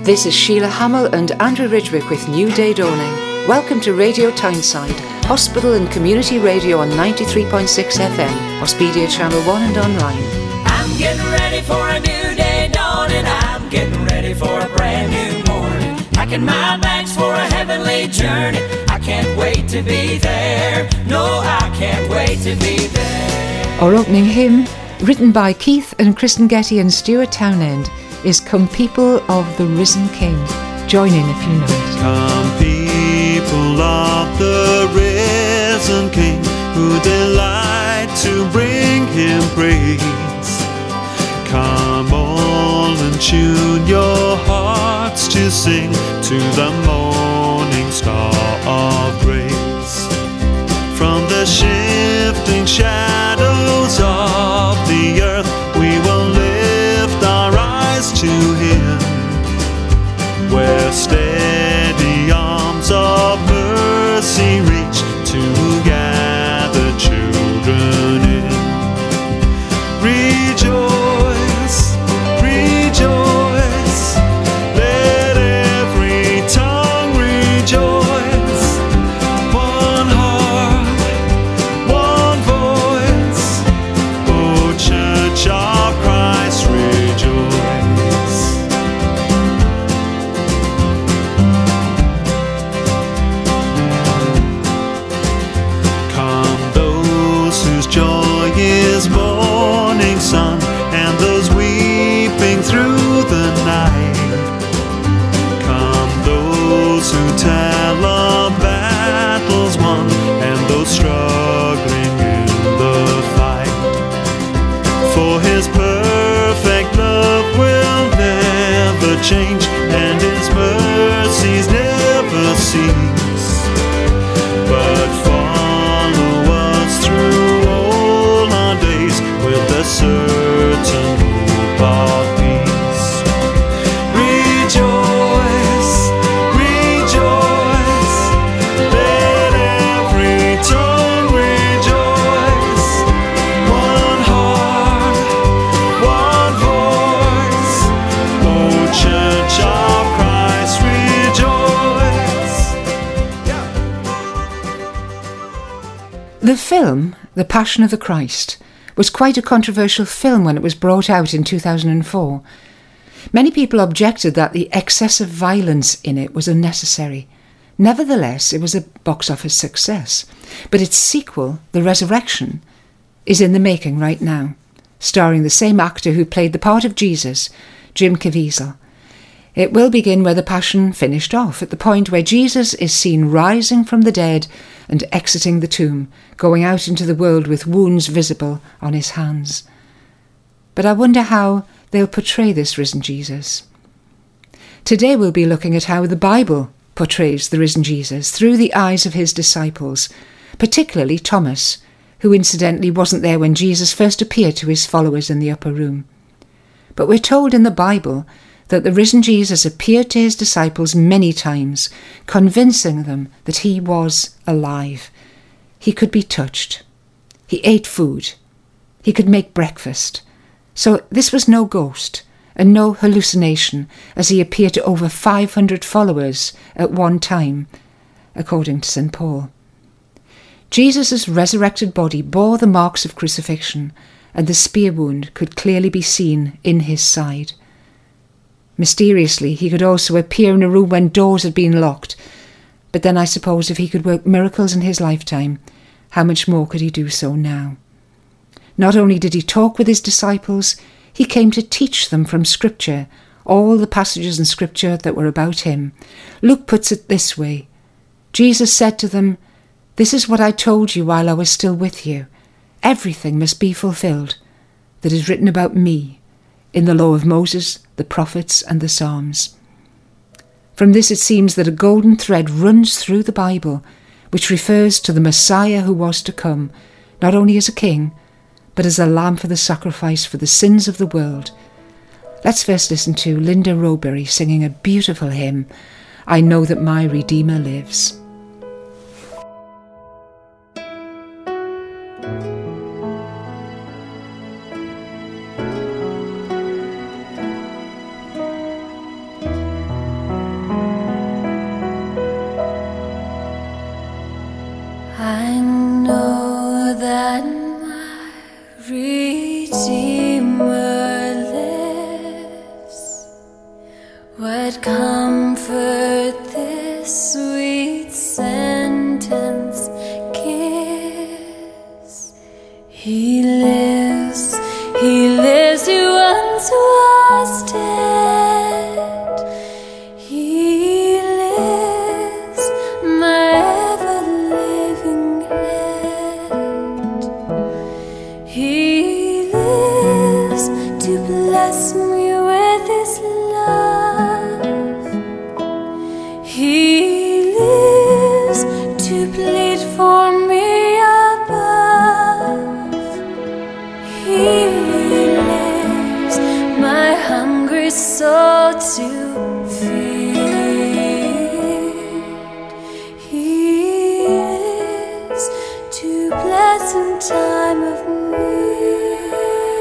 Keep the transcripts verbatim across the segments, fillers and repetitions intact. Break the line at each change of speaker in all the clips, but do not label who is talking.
This is Sheila Hamill and Andrew Ridgwick with New Day Dawning. Welcome to Radio Tyneside, hospital and community radio on ninety-three point six F M, Hospedia Channel one and online.
I'm getting ready for a new day dawning. I'm getting ready for a brand new morning. Packing my bags for a heavenly journey. I can't wait to be there. No, I can't wait to be there.
Our opening hymn, written by Keith and Kristen Getty and Stuart Townend, is Come People of the Risen King. Join in if you know it.
Come people of the risen King, who delight to bring him praise. Come all and tune your hearts to sing to the morning star of grace. From the shifting shadows of the earth, we will lift our eyes to him, where steady arms of mercy reach to gather children in. Rejoice, rejoice, let every tongue rejoice. One heart, one voice, O Church of Christ, rejoice. Joy is morning sun, and those weeping through the night. Come those who tell of battles won, and those struggling in the fight. For his perfect love will never change, and his mercies never cease, but follow us through with a certain hope of peace. Rejoice, rejoice, let every tongue rejoice. One heart, one voice, O Church of Christ, rejoice.
The film, The Passion of the Christ, was quite a controversial film when it was brought out in two thousand four. Many people objected that the excessive violence in it was unnecessary. Nevertheless, it was a box office success. But its sequel, The Resurrection, is in the making right now, starring the same actor who played the part of Jesus, Jim Caviezel. It will begin where the Passion finished off, at the point where Jesus is seen rising from the dead and exiting the tomb, going out into the world with wounds visible on his hands. But I wonder how they'll portray this risen Jesus. Today we'll be looking at how the Bible portrays the risen Jesus through the eyes of his disciples, particularly Thomas, who incidentally wasn't there when Jesus first appeared to his followers in the upper room. But we're told in the Bible that the risen Jesus appeared to his disciples many times, convincing them that he was alive. He could be touched. He ate food. He could make breakfast. So this was no ghost and no hallucination, as he appeared to over five hundred followers at one time, according to Saint Paul. Jesus' resurrected body bore the marks of crucifixion, and the spear wound could clearly be seen in his side. Mysteriously, he could also appear in a room when doors had been locked. But then I suppose if he could work miracles in his lifetime, how much more could he do so now? Not only did he talk with his disciples, he came to teach them from Scripture, all the passages in Scripture that were about him. Luke puts it this way: Jesus said to them, "This is what I told you while I was still with you. Everything must be fulfilled that is written about me in the law of Moses, the prophets, and the Psalms." From this it seems that a golden thread runs through the Bible, which refers to the Messiah who was to come, not only as a king, but as a lamb for the sacrifice for the sins of the world. Let's first listen to Linda Roberry singing a beautiful hymn, I Know That My Redeemer Lives.
What comfort this sweet sentence gives. He lives, he lives who once was dead. He lives, my ever-living head. He lives to bless me with his love. He lives to plead for me above. He lives my hungry soul to feed. He lives to bless in time of need.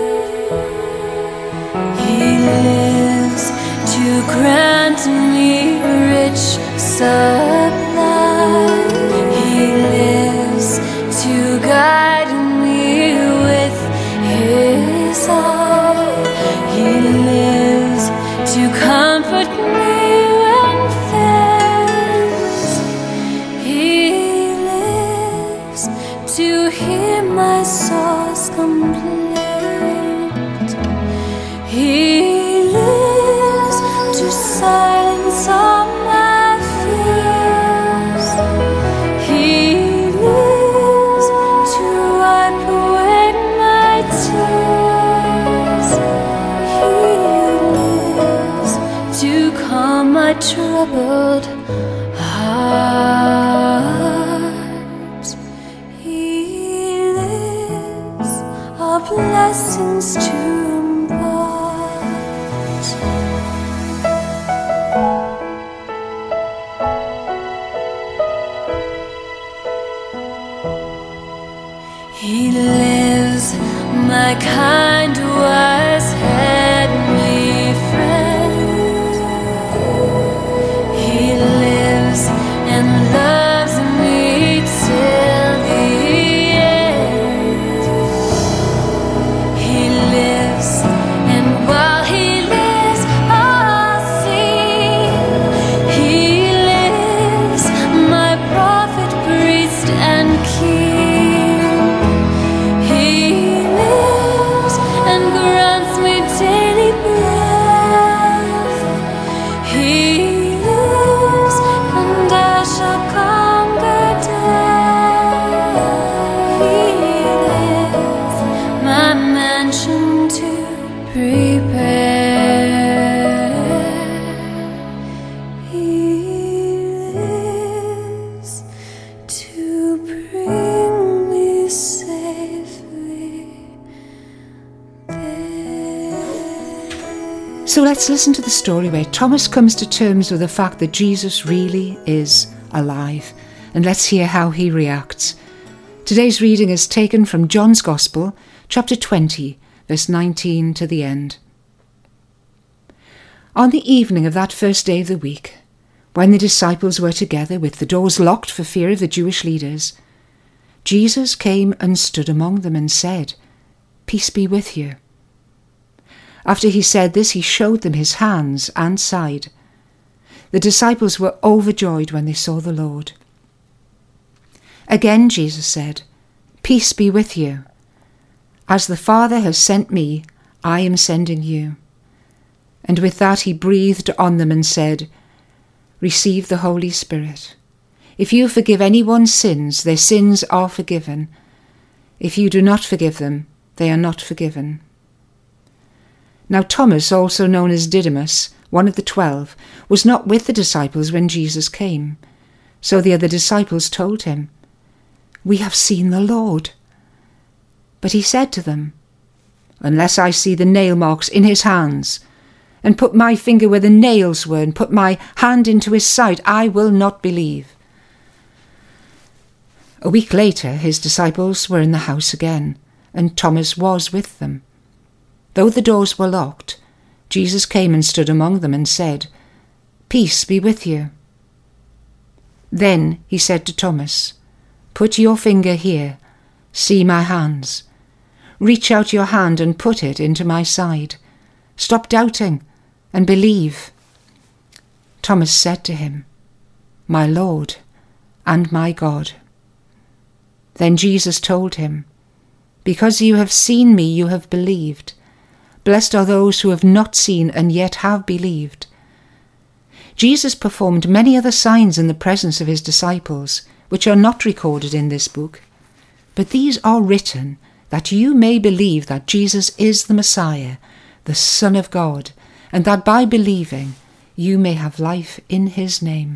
He lives to grant me rich supply. He lives to guide me with his eye. He lives to comfort me when fears. He lives to hear my soul's complaint. He lives to silence all my fears. He lives to wipe away my tears. He lives to calm my troubled heart. He lives all blessings to impart. He lives, my kind, wise, heavenly friend. He lives and loves me till the end. He lives, and while he lives, I'll sing. He lives, my prophet, priest, and king. He lives and grants me daily breath. He lives and I shall conquer death. He lives my mansion to prepare. He lives to bring me safely there.
So let's listen to the story where Thomas comes to terms with the fact that Jesus really is alive, and let's hear how he reacts. Today's reading is taken from John's Gospel, chapter twenty, verse nineteen to the end. On the evening of that first day of the week, when the disciples were together with the doors locked for fear of the Jewish leaders, Jesus came and stood among them and said, "Peace be with you." After he said this, he showed them his hands and side. The disciples were overjoyed when they saw the Lord. Again Jesus said, "Peace be with you. As the Father has sent me, I am sending you." And with that he breathed on them and said, "Receive the Holy Spirit. If you forgive anyone's sins, their sins are forgiven. If you do not forgive them, they are not forgiven." Now Thomas, also known as Didymus, one of the twelve, was not with the disciples when Jesus came. So the other disciples told him, "We have seen the Lord." But he said to them, "Unless I see the nail marks in his hands, and put my finger where the nails were, and put my hand into his side, I will not believe." A week later, his disciples were in the house again, and Thomas was with them. Though the doors were locked, Jesus came and stood among them and said, "Peace be with you." Then he said to Thomas, "Put your finger here, see my hands. Reach out your hand and put it into my side. Stop doubting and believe." Thomas said to him, "My Lord and my God." Then Jesus told him, "Because you have seen me, you have believed. Blessed are those who have not seen and yet have believed." Jesus performed many other signs in the presence of his disciples, which are not recorded in this book, but these are written that you may believe that Jesus is the Messiah, the Son of God, and that by believing you may have life in his name.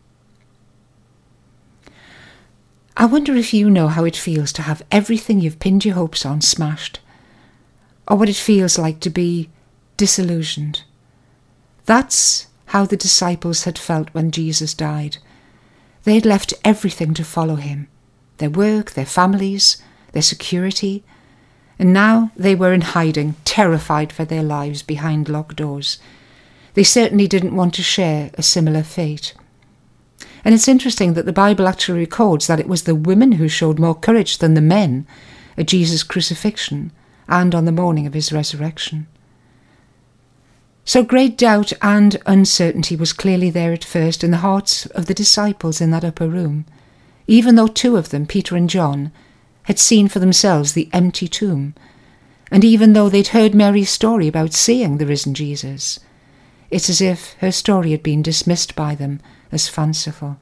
I wonder if you know how it feels to have everything you've pinned your hopes on smashed, or what it feels like to be disillusioned. That's how the disciples had felt when Jesus died. They had left everything to follow him, their work, their families, their security, and now they were in hiding, terrified for their lives behind locked doors. They certainly didn't want to share a similar fate. And it's interesting that the Bible actually records that it was the women who showed more courage than the men at Jesus' crucifixion and on the morning of his resurrection. So great doubt and uncertainty was clearly there at first in the hearts of the disciples in that upper room, even though two of them, Peter and John, had seen for themselves the empty tomb, and even though they'd heard Mary's story about seeing the risen Jesus. It's as if her story had been dismissed by them as fanciful.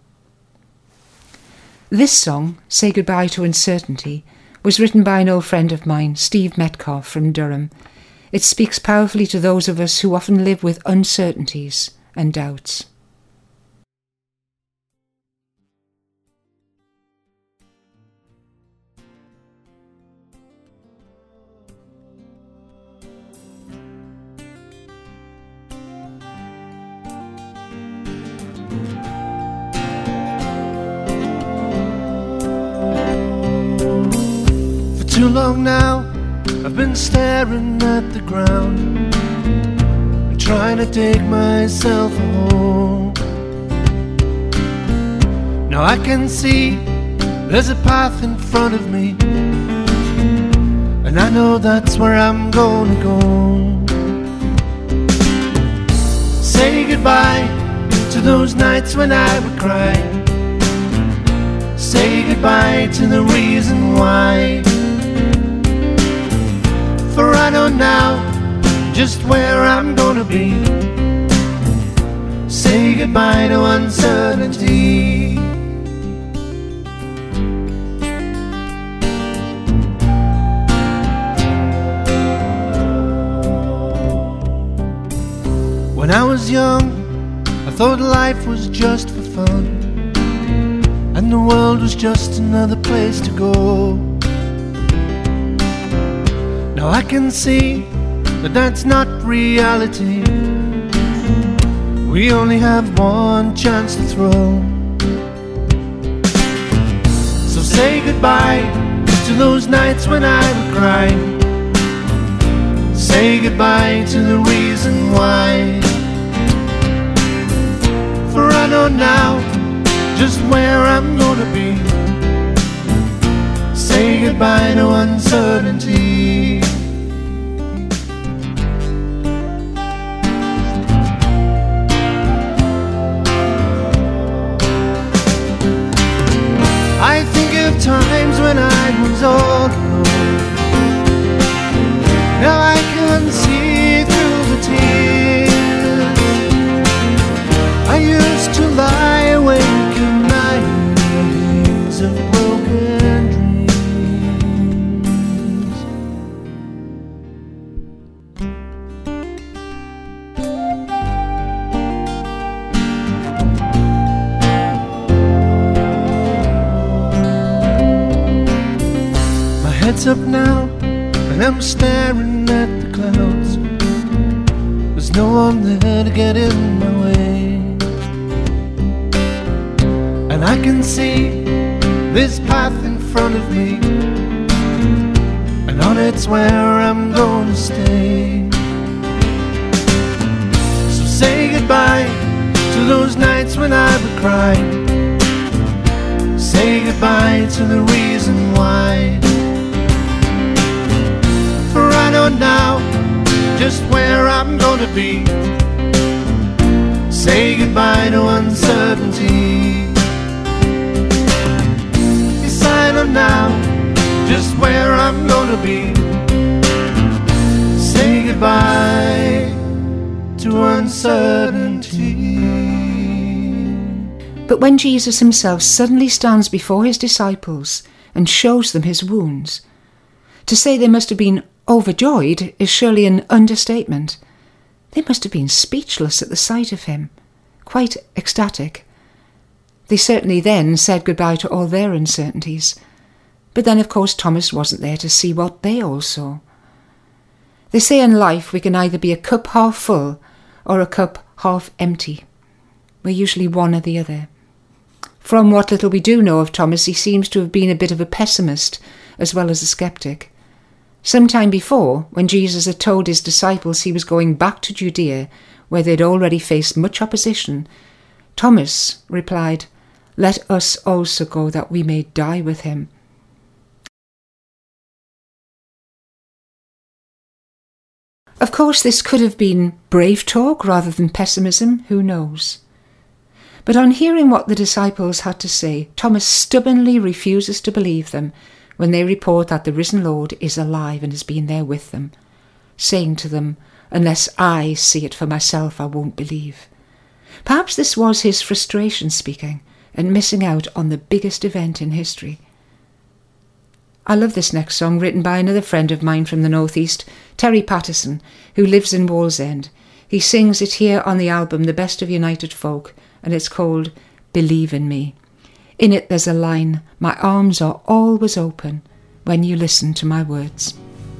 This song, Say Goodbye to Uncertainty, was written by an old friend of mine, Steve Metcalf from Durham. It speaks powerfully to those of us who often live with uncertainties and doubts.
Too long now, I've been staring at the ground and trying to dig myself a hole. Now I can see there's a path in front of me, and I know that's where I'm gonna go. Say goodbye to those nights when I would cry. Say goodbye to the reason why. For I know now just where I'm gonna be. Say goodbye to uncertainty. When I was young, I thought life was just for fun, and the world was just another place to go. Now I can see that that's not reality. We only have one chance to throw. So say goodbye to those nights when I would cry. Say goodbye to the reason why. For I know now just where I'm gonna be. Say goodbye to uncertainty. I think of times when I was all alone. Now I can see through the tears. I used to lie awake at nights of broken dreams. My head's up now and I'm staring at the clouds. There's no one there to get in my way. And I can see this path in front of me, and on it's where I'm gonna stay. So say goodbye to those nights when I would cry. Say goodbye to the reason why. For I know now just where I'm gonna be. say goodbye to uncertainty. Decide on now just where I'm gonna be. Say goodbye to uncertainty.
But when Jesus himself suddenly stands before his disciples and shows them his wounds, to say they must have been overjoyed is surely an understatement. They must have been speechless at the sight of him, quite ecstatic. They certainly then said goodbye to all their uncertainties. But then, of course, Thomas wasn't there to see what they all saw. They say in life we can either be a cup half full or a cup half empty. We're usually one or the other. From what little we do know of Thomas, he seems to have been a bit of a pessimist as well as a skeptic. Some time before, when Jesus had told his disciples he was going back to Judea, where they'd already faced much opposition, Thomas replied, "Let us also go that we may die with him." Of course, this could have been brave talk rather than pessimism, who knows? But on hearing what the disciples had to say, Thomas stubbornly refuses to believe them when they report that the risen Lord is alive and has been there with them, saying to them, "Unless I see it for myself, I won't believe." Perhaps this was his frustration speaking and missing out on the biggest event in history. I love this next song, written by another friend of mine from the Northeast, Terry Patterson, who lives in Wallsend. He sings it here on the album The Best of United Folk, and it's called Believe in Me. In it there's a line, "My arms are always open when you listen to my words."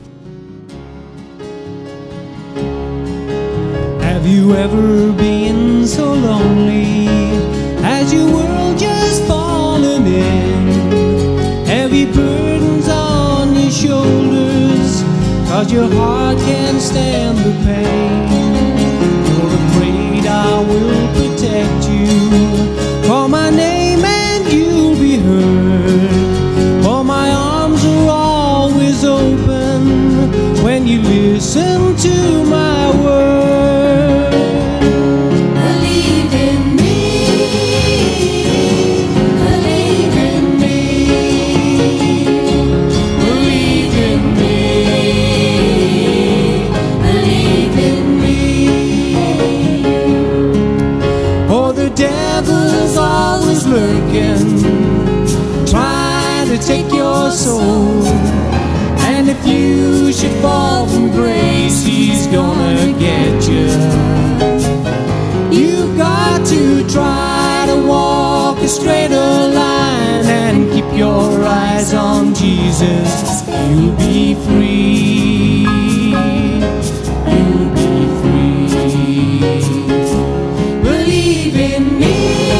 Have you ever been so lonely? Has your world just fallen in? Heavy burdens on your shoulders, 'cause your heart can't stand the pain. You're afraid I will protect you. Call my name and you'll be heard. For my arms are always open when you listen to my word. Believe in me, believe in me, believe in me, believe in me. Oh, the devil's always lurking, trying to take your soul. And if you should fall from grace, he's gonna get you. You've got to try to walk a straighter line and keep your eyes on Jesus. You'll be free. You'll be free. Believe in me.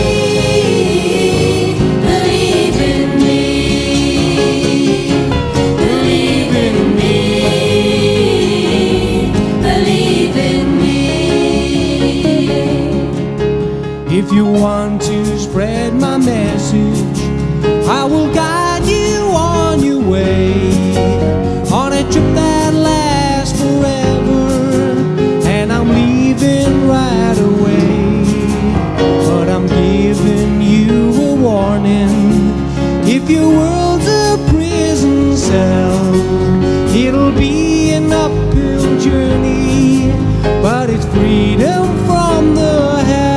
If you want to spread my message, I will guide you on your way, on a trip that lasts forever, and I'm leaving right away. But I'm giving you a warning, if your world's a prison cell, it'll be an uphill journey, but it's freedom from the hell.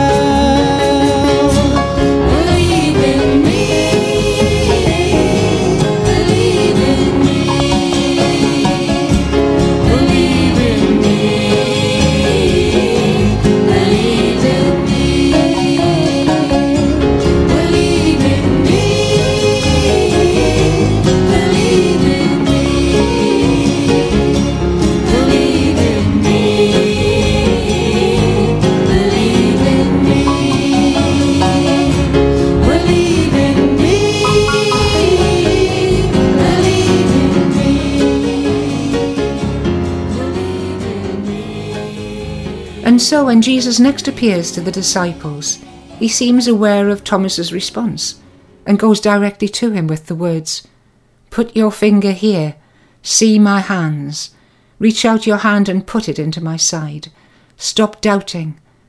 And so when Jesus next appears to the disciples, he seems aware of Thomas's response and goes directly to him with the words, "Put your finger here, see my hands. Reach out your hand and put it into my side. Stop doubting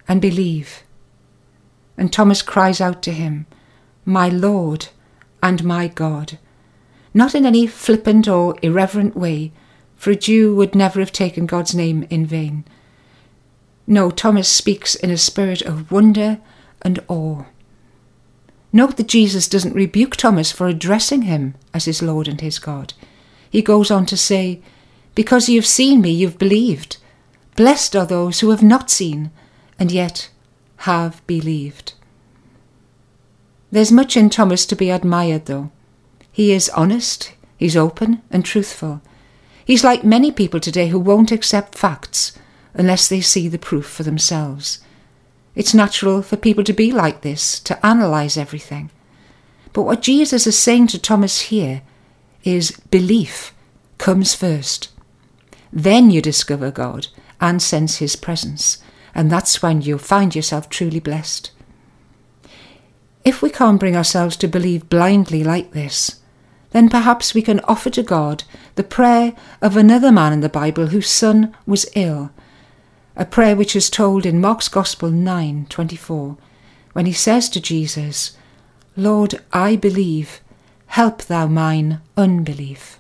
and believe. And Thomas cries out to him, "My Lord and my God," not in any flippant or irreverent way, for a Jew would never have taken God's name in vain. No, Thomas speaks in a spirit of wonder and awe. Note that Jesus doesn't rebuke Thomas for addressing him as his Lord and his God. He goes on to say, "Because you've seen me, you've believed. Blessed are those who have not seen, and yet have believed." There's much in Thomas to be admired, though. He is honest, he's open and truthful. He's like many people today who won't accept facts unless they see the proof for themselves. It's natural for people to be like this, to analyse everything. But what Jesus is saying to Thomas here is belief comes first. Then you discover God and sense his presence, and that's when you'll find yourself truly blessed. If we can't bring ourselves to believe blindly like this, then perhaps we can offer to God the prayer of another man in the Bible whose son was ill, a prayer which is told in Mark's Gospel nine twenty-four, when he says to Jesus, "Lord, I believe, help thou mine unbelief."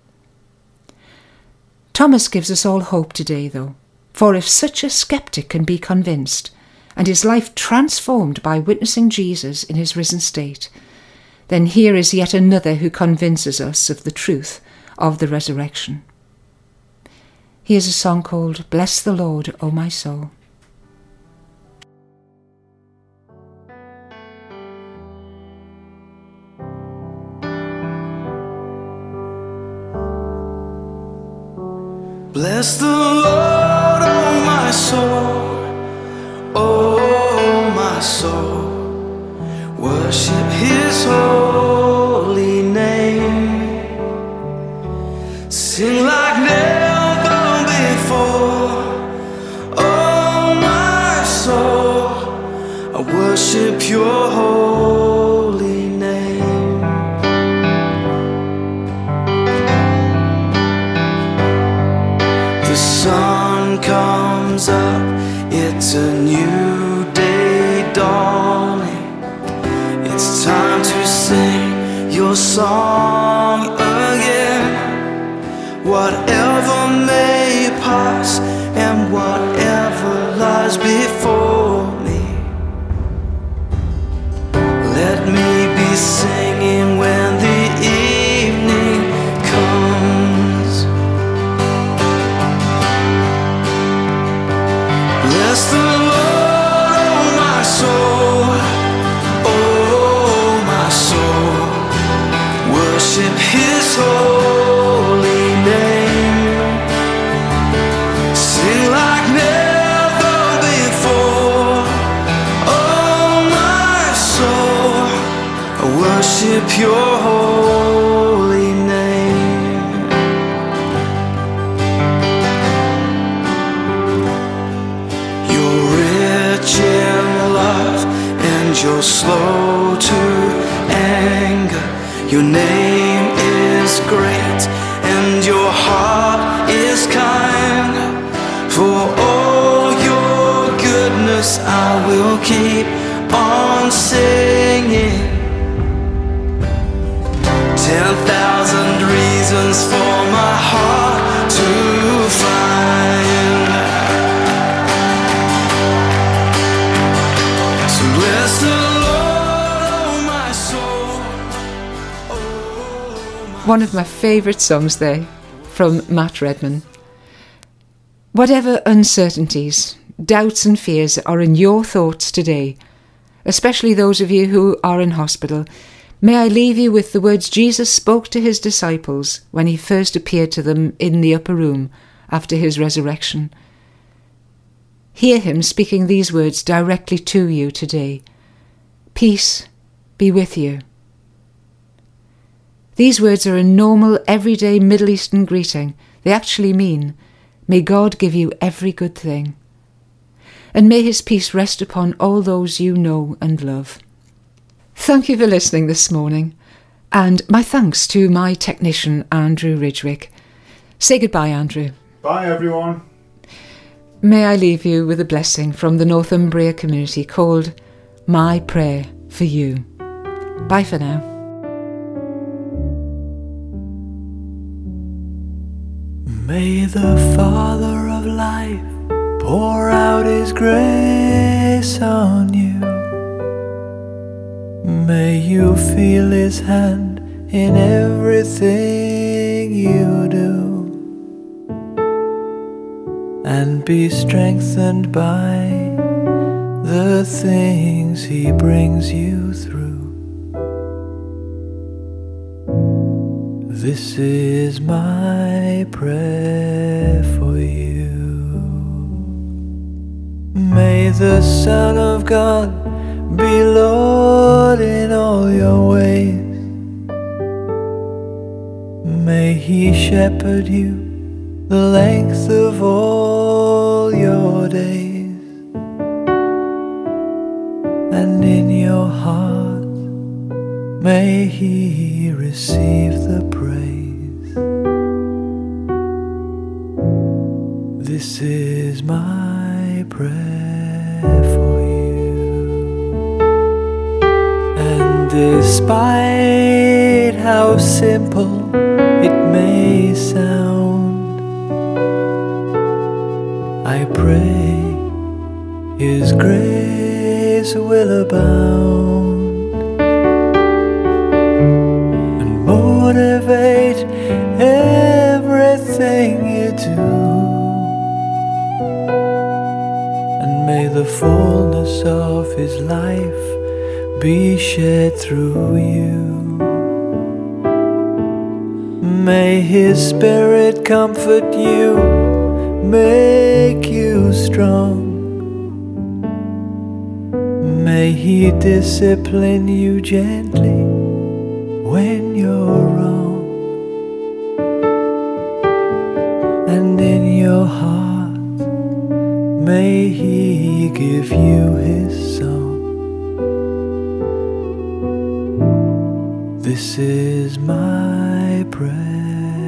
Thomas gives us all hope today, though, for if such a skeptic can be convinced, and his life transformed by witnessing Jesus in his risen state, then here is yet another who convinces us of the truth of the resurrection. Here's a song called "Bless the Lord, O My Soul."
Bless the Lord, oh my soul, oh my soul. Worship his holy name. Sing like never before, oh my soul. I worship your holy name. The sun comes up, it's a new day dawning. It's time to sing your song again. Whatever may pass and whatever lies before me, let me be singing when the evening comes. Bless the Lord, oh my soul, oh my soul. Worship his holy name. Sing like never before, oh my soul. I worship your holy name. You're rich in love and you're slow to anger. Your name is great and your heart is kind. For all your goodness I will keep on singing. Ten thousand reasons for my heart to find. So bless the Lord, oh my soul, oh my.
One of my favourite songs there, from Matt Redman. Whatever uncertainties, doubts and fears are in your thoughts today, especially those of you who are in hospital, may I leave you with the words Jesus spoke to his disciples when he first appeared to them in the upper room after his resurrection. Hear him speaking these words directly to you today. Peace be with you. These words are a normal, everyday Middle Eastern greeting. They actually mean, may God give you every good thing. And may his peace rest upon all those you know and love. Thank you for listening this morning, and my thanks to my technician, Andrew Ridgwick. Say goodbye, Andrew.
Bye, everyone.
may I leave you with a blessing from the Northumbria community called My Prayer for You. Bye for now.
May the Father of life pour out His grace on you. May you feel His hand in everything you do, and be strengthened by the things He brings you through. This is my prayer for you. May the Son of God be Lord in all your ways. May He shepherd you the length of all your days, and in your heart may He receive the praise. This is my prayer for you. And despite how simple it may sound, I pray His grace will abound and motivate everything you do. And may the fullness of His life be shared through you. May His Spirit comfort you, make you strong. May He discipline you gently when you're wrong. And in your heart may He give you His song. This is my prayer